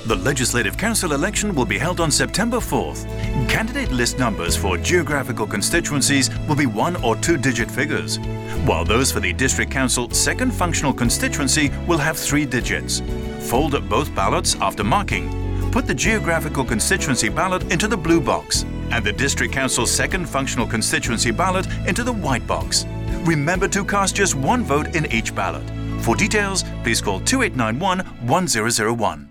The Legislative Council election will be held on September 4th. Candidate list numbers for geographical constituencies will be 1 or 2-digit figures, while those for the District Council second functional constituency will have 3 digits. Fold up both ballots after marking. Put the geographical constituency ballot into the blue box and the District Council second functional constituency ballot into the white box. Remember to cast just 1 vote in each ballot. For details, please call 2891 1001.